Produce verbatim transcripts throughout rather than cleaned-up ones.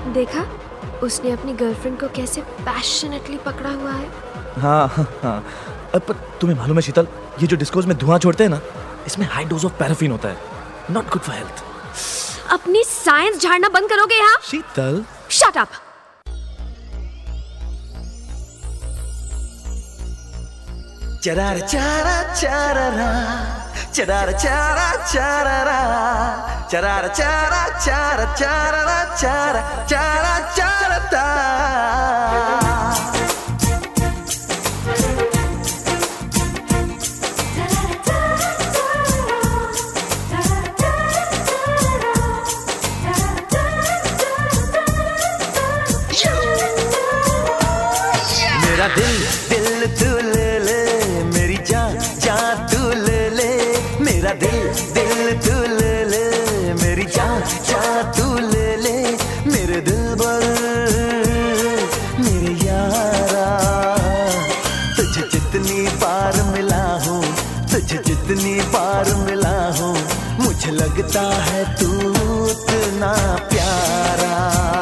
देखा उसने अपनी गर्लफ्रेंड को कैसे पैशनेटली पकड़ा हुआ है। हाँ हाँ हाँ। पर तुम्हें मालूम है शीतल, ये जो डिस्कोज में धुआं छोड़ते हैं ना, इसमें हाई डोज ऑफ पैराफिन होता है, नॉट गुड फॉर हेल्थ। अपनी साइंस झाड़ना बंद करोगे यहाँ? शीतल शट अप। चरार चारा चारारा चरार चारा चारारा चरार चारा चारा चारारा चारा चारा चारता। मेरा दिल दिल तू ले ले, मेरी जान जान तू ले ले, मेरा दिल दिल तू ले ले, मेरी जान जान तू ले ले, मेरे दिल पर मेरे यारा। तुझे जितनी बार मिला हूँ, तुझे जितनी बार मिला हूँ, मुझे लगता है तू उतना प्यारा।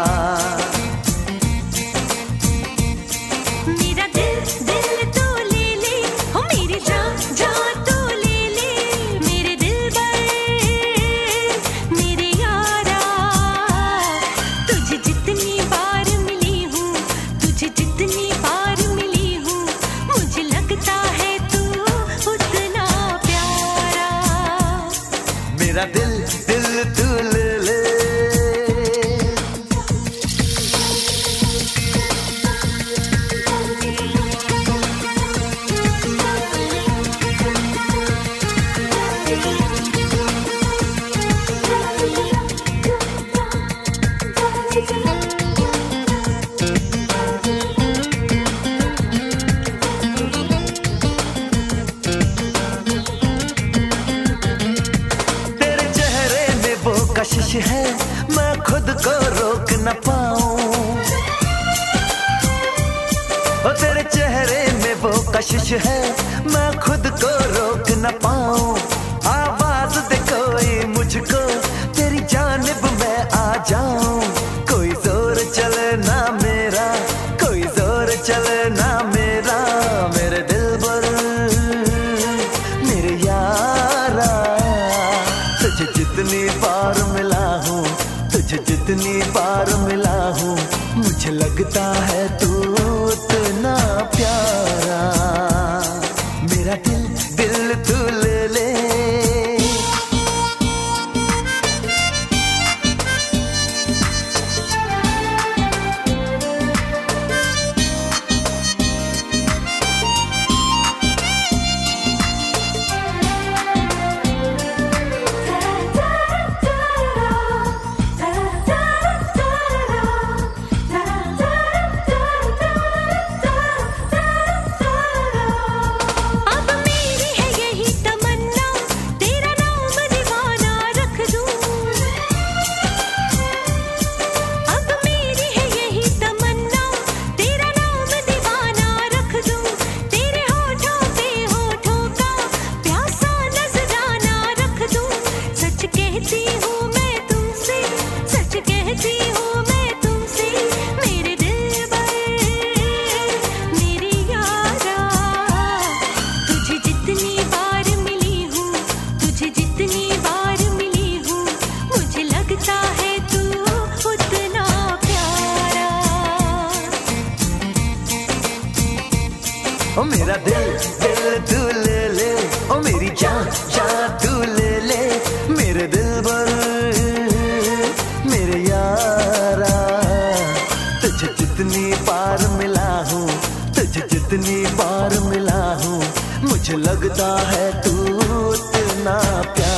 मेरा दिल दिल तू ले ले। कशिश है मैं खुद को रोक न पाऊं, ओ तेरे चेहरे में वो कशिश है मैं खुद को रोक न पाऊं। आवाज दे कोई मुझको तेरी जानिब मैं आ जाऊं, कोई जोर चले ना मेरा, कोई जोर चले ना मेरा, मेरे दिल पर मेरे यारा। तुझे जितनी बार मिला हूँ, तुझे जितनी बार मिला हूँ, मुझे लगता है तू उतना प्यारा। मेरा दिल दिल तू ले ले। ओ मेरा दिल दिल तू ले ले, ओ मेरी जान जान तू ले ले, मेरे दिल पर मेरे यारा। तुझे जितनी बार मिला हूँ, तुझे जितनी बार मिला हूँ, मुझे लगता है तू उतना प्यारा।